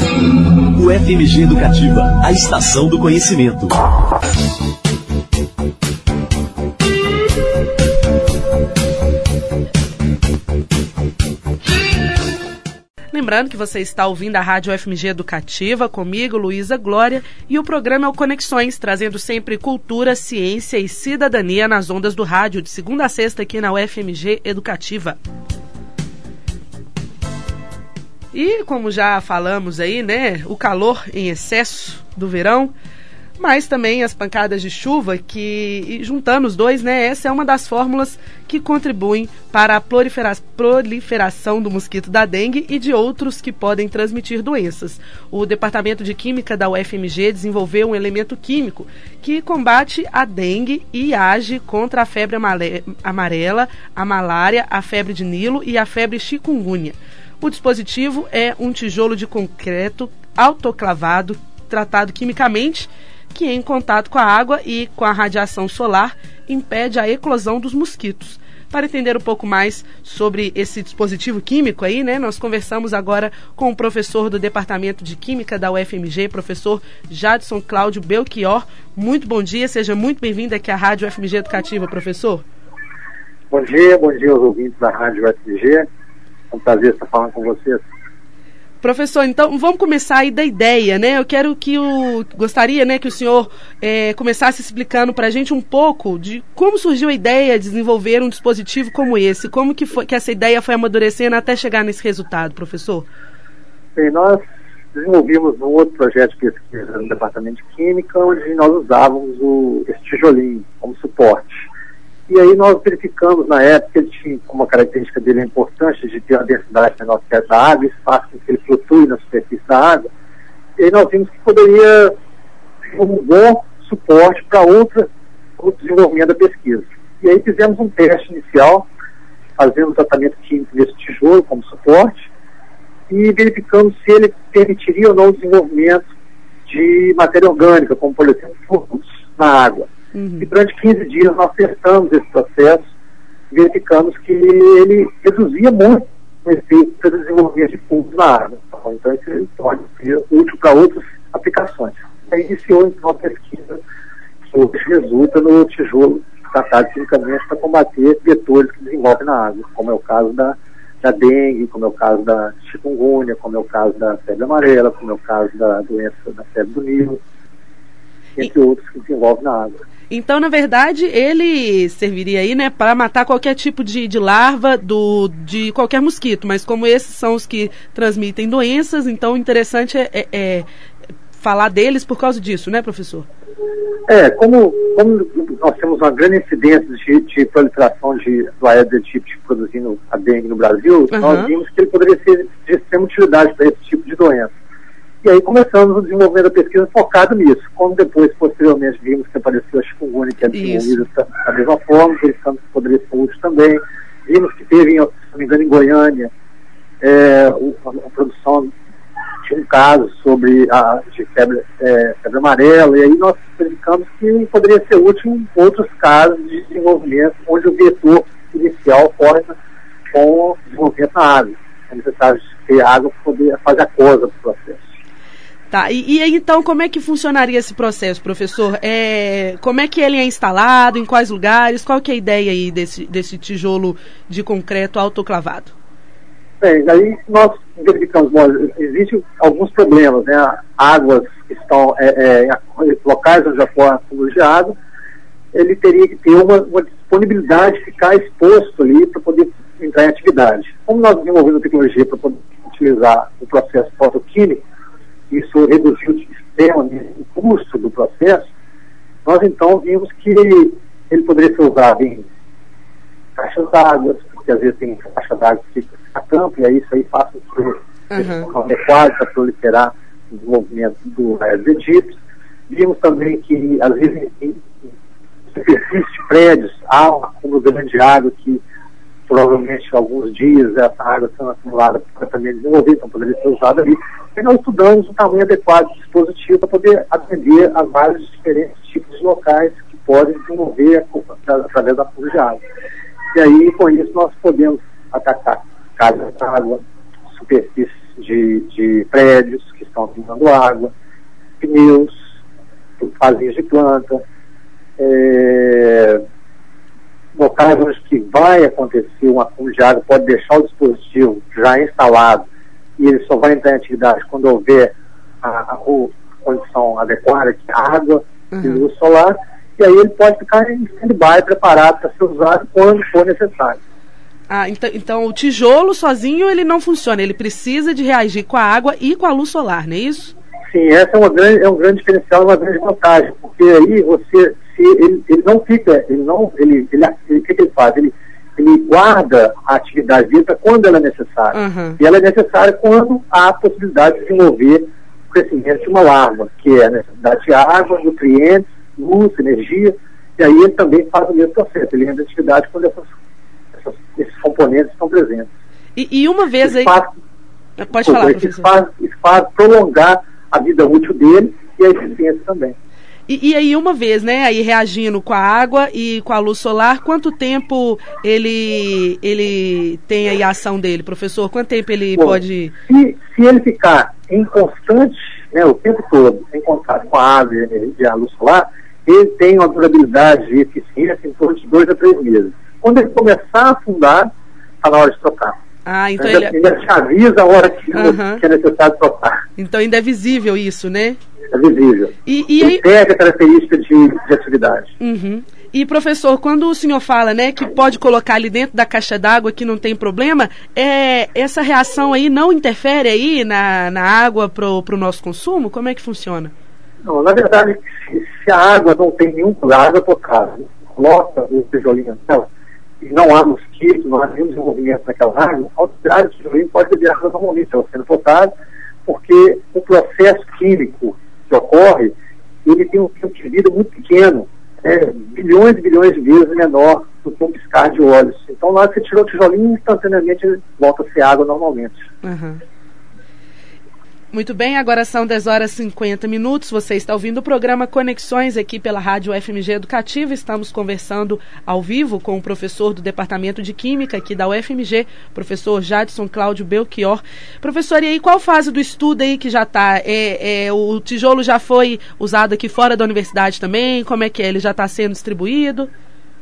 UFMG Educativa, a estação do conhecimento. Lembrando que você está ouvindo a Rádio UFMG Educativa, comigo, Luísa Glória, e o programa é o Conexões, trazendo sempre cultura, ciência e cidadania nas ondas do rádio, de segunda a sexta aqui na UFMG Educativa. E como já falamos aí, né, o calor em excesso do verão, mas também as pancadas de chuva que, juntando os dois, né, essa é uma das fórmulas que contribuem para a proliferação do mosquito da dengue e de outros que podem transmitir doenças. O Departamento de Química da UFMG desenvolveu um elemento químico que combate a dengue e age contra a febre amarela, a malária, a febre de Nilo e a febre chikungunya. O dispositivo é um tijolo de concreto autoclavado, tratado quimicamente, que em contato com a água e com a radiação solar impede a eclosão dos mosquitos. Para entender um pouco mais sobre esse dispositivo químico aí, né, nós conversamos agora com o professor do Departamento de Química da UFMG, professor Jadson Cláudio Belchior. Muito bom dia, seja muito bem-vindo aqui à Rádio UFMG Educativa, professor. Bom dia aos ouvintes da Rádio UFMG. É um prazer estar falando com vocês. Professor, então vamos começar aí da ideia, né? Gostaria, né, que o senhor começasse explicando para a gente um pouco de como surgiu a ideia de desenvolver um dispositivo como esse, como que essa ideia foi amadurecendo até chegar nesse resultado, professor? Bem, nós desenvolvimos um outro projeto de pesquisa no Departamento de Química, onde nós usávamos esse tijolinho como suporte. E aí nós verificamos na época que ele tinha como uma característica dele importante de ter uma densidade menor que a da água, isso faz com que ele flutue na superfície da água. E aí nós vimos que poderia ser um bom suporte para outro desenvolvimento da pesquisa. E aí fizemos um teste inicial, fazendo o tratamento químico desse tijolo como suporte, e verificamos se ele permitiria ou não o desenvolvimento de matéria orgânica, como por exemplo fungos na água. E durante 15 dias nós testamos esse processo, verificamos que ele reduzia muito o efeito para o desenvolvimento de fungos na água. Então isso ele pode ser útil para outras aplicações. Aí iniciou então a pesquisa que hoje resulta no tijolo tratado quimicamente para combater vetores que desenvolvem na água, como é o caso da dengue, como é o caso da chikungunya, como é o caso da febre amarela, como é o caso da doença da febre do Nilo, entre outros que desenvolvem na água. Então, na verdade, ele serviria aí, né, para matar qualquer tipo de larva de qualquer mosquito, mas como esses são os que transmitem doenças, então o interessante é falar deles por causa disso, né, professor? Como nós temos uma grande incidência de proliferação do Aedes aegypti produzindo a dengue no Brasil, nós vimos que ele poderia ser de extrema utilidade para esse tipo de doença. E aí começamos o desenvolvimento da pesquisa focado nisso. Como depois, posteriormente, vimos que apareceu a chikungunya, que é desenvolvida da mesma forma, verificamos que poderia ser útil também. Vimos que teve, se não me engano, em Goiânia, a produção de um caso de febre amarela, e aí nós verificamos que poderia ser útil em outros casos de desenvolvimento, onde o vetor inicial ocorre com o desenvolvimento na água. É necessário ter água para poder fazer a coisa do processo. Tá, e aí então como é que funcionaria esse processo, professor? Como é que ele é instalado, em quais lugares, qual que é a ideia aí desse tijolo de concreto autoclavado? Bem, aí nós verificamos, existem alguns problemas, né? Águas que estão, locais onde já foram acúmulos de água, ele teria que ter uma disponibilidade de ficar exposto ali para poder entrar em atividade. Como nós desenvolvemos a tecnologia para poder utilizar o processo fotoquímico, isso reduziu extremamente o custo do processo, nós então vimos que ele poderia ser usado em caixas d'água, porque às vezes tem caixa d'água que fica a campo, e aí isso aí faz com que o adequado para proliferar o desenvolvimento do Aedes aegypti. Vimos também que às vezes em superfície de prédios há um acúmulo grande de água que provavelmente alguns dias essa água sendo acumulada para também desenvolver, então poderia ser usada ali. E nós estudamos o tamanho adequado do dispositivo para poder atender a vários diferentes tipos de locais que podem desenvolver através da fuga de água. E aí, com isso, nós podemos atacar casas de água, superfícies de prédios que estão estão acumulando água, pneus, vasinhos de planta, locais onde que vai acontecer um acúmulo de água, pode deixar o dispositivo já instalado e ele só vai entrar em atividade quando houver a condição adequada, que é água e luz solar, e aí ele pode ficar em stand-by, preparado para ser usado quando for necessário. Então o tijolo sozinho ele não funciona, ele precisa de reagir com a água e com a luz solar, não é isso? Sim, essa é um grande diferencial, uma grande vantagem, porque aí ele não fica, o que ele faz? Ele guarda a atividade dele para quando ela é necessária. E ela é necessária quando há a possibilidade de desenvolver o crescimento de uma larva, que é a necessidade de água, nutrientes, luz, energia, e aí ele também faz o mesmo processo, ele entra em atividade quando esses componentes estão presentes. E uma vez aí... Pode falar, professor. Isso faz prolongar a vida útil dele e a eficiência também. E aí uma vez, né, aí reagindo com a água e com a luz solar, quanto tempo ele tem aí a ação dele, professor? Quanto tempo ele pode... Se ele ficar em constante, né, o tempo todo, em contato com a água e a luz solar, ele tem uma durabilidade de eficiência em torno de 2 a 3 meses. Quando ele começar a afundar, está na hora de trocar. Então ele te avisa a hora que é necessário trocar. Então ainda é visível isso, né? É visível. E aí pega a característica de atividade. E professor, quando o senhor fala, né, que pode colocar ali dentro da caixa d'água que não tem problema, essa reação aí não interfere aí na água pro nosso consumo? Como é que funciona? Não, na verdade, se a água não tem nenhum problema, a água é potável, coloca o tijolinho nela, e não há mosquitos, não há nenhum desenvolvimento naquela água, ao tirar o tijolinho pode beber água normalmente, ela sendo potável, porque o processo químico que ocorre, ele tem um tempo de vida muito pequeno, bilhões e bilhões de vezes menor do que um piscar de olhos. Então, na hora que você tirou o tijolinho, instantaneamente ele volta a ser água normalmente. Muito bem, agora são 10h50. Você está ouvindo o programa Conexões aqui pela Rádio UFMG Educativa. Estamos conversando ao vivo com o professor do Departamento de Química aqui da UFMG, professor Jadson Cláudio Belchior. Professor, e aí qual fase do estudo aí que já está? O tijolo já foi usado aqui fora da universidade também? Como é que é? Ele já está sendo distribuído?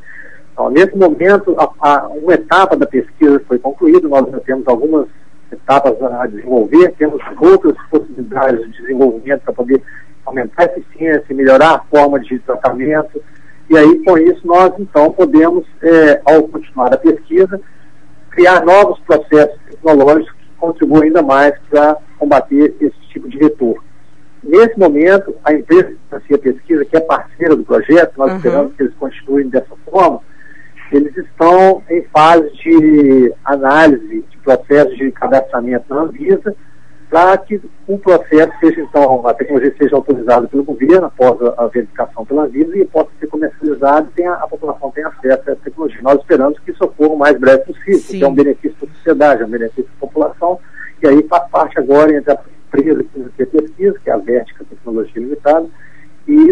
Nesse momento, uma etapa da pesquisa foi concluída, nós já temos algumas etapas a desenvolver, temos outras possibilidades de desenvolvimento para poder aumentar a eficiência, melhorar a forma de tratamento, e aí com isso nós então podemos, ao continuar a pesquisa, criar novos processos tecnológicos que contribuem ainda mais para combater esse tipo de vetor. Nesse momento, a empresa que financia a pesquisa, que é parceira do projeto, nós esperamos que eles continuem dessa forma, eles estão em fase de análise de processo de cadastramento na Anvisa, para que o processo seja, então, a tecnologia seja autorizada pelo governo após a verificação pela Anvisa e possa ser comercializada e a população tenha acesso a essa tecnologia. Nós esperamos que isso ocorra o mais breve possível, porque é um benefício para a sociedade, é um benefício para a população, e aí faz parte agora entre a empresa que financia a pesquisa, que é a Vertica Tecnologia Limitada, e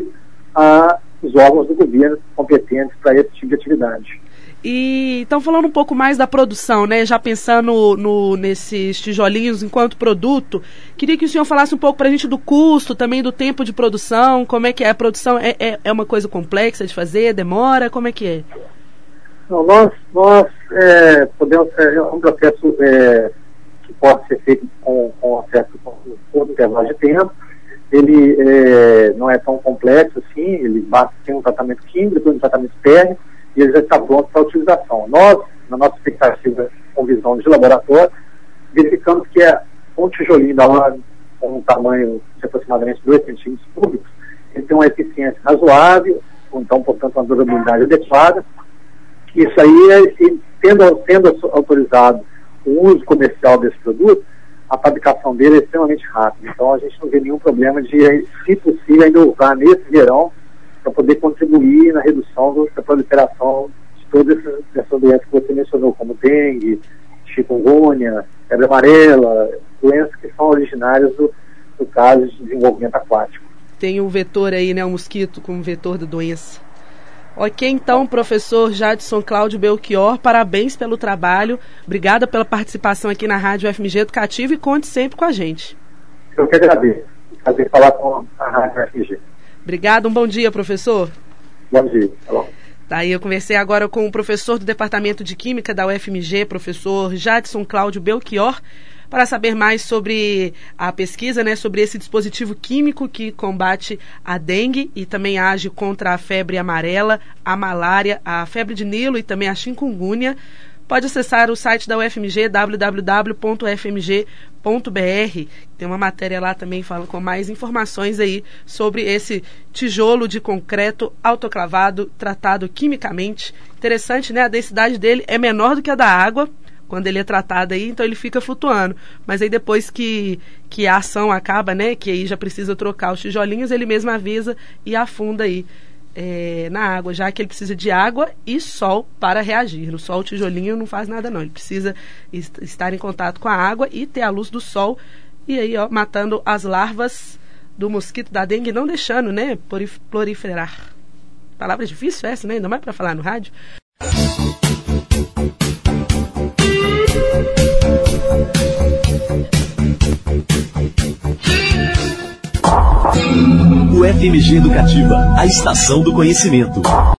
os órgãos do governo competentes para esse tipo de atividade. E então falando um pouco mais da produção, né? Já pensando nesses tijolinhos enquanto produto, queria que o senhor falasse um pouco para a gente do custo, também do tempo de produção, como é que é a produção, é uma coisa complexa de fazer, demora, como é que é? Não, nós podemos, é um processo que pode ser feito com um curto intervalo de tempo. Ele não é tão complexo assim, ele basta ter um tratamento químico, depois um tratamento térmico, e ele já está pronto para a utilização. Nós, na nossa expectativa com visão de laboratório, verificamos que um tijolinho da hora, com um tamanho de aproximadamente 2 centímetros cúbicos, ele tem uma eficiência razoável, então, portanto, uma durabilidade adequada. Isso aí, tendo autorizado o uso comercial desse produto, a fabricação dele é extremamente rápida. Então, a gente não vê nenhum problema de, se possível, ainda usar nesse verão para poder contribuir na redução da proliferação de todas essas doenças que você mencionou, como dengue, chikungunya, febre amarela, doenças que são originárias do caso de desenvolvimento aquático. Tem o vetor aí, né, o mosquito como vetor da doença. Ok, então, professor Jadson Cláudio Belchior, parabéns pelo trabalho, obrigada pela participação aqui na Rádio UFMG Educativa e conte sempre com a gente. Eu que agradeço. Prazer falar com a Rádio FMG. Obrigado, um bom dia, professor. Bom dia. Tá bom. Daí eu conversei agora com o professor do Departamento de Química da UFMG, professor Jadson Cláudio Belchior, para saber mais sobre a pesquisa, né, sobre esse dispositivo químico que combate a dengue e também age contra a febre amarela, a malária, a febre de Nilo e também a chikungunya. Pode acessar o site da UFMG, www.ufmg.br. Tem uma matéria lá também falando com mais informações aí sobre esse tijolo de concreto autoclavado, tratado quimicamente. Interessante, né? A densidade dele é menor do que a da água, quando ele é tratado aí, então ele fica flutuando. Mas aí depois que a ação acaba, né? Que aí já precisa trocar os tijolinhos, ele mesmo avisa e afunda aí. Na água, já que ele precisa de água e sol para reagir. No sol o tijolinho não faz nada não, ele precisa estar em contato com a água e ter a luz do sol, e aí ó, matando as larvas do mosquito da dengue, não deixando, né, proliferar. Palavra difícil essa, né, ainda mais para falar no rádio. UFMG Educativa, a estação do conhecimento.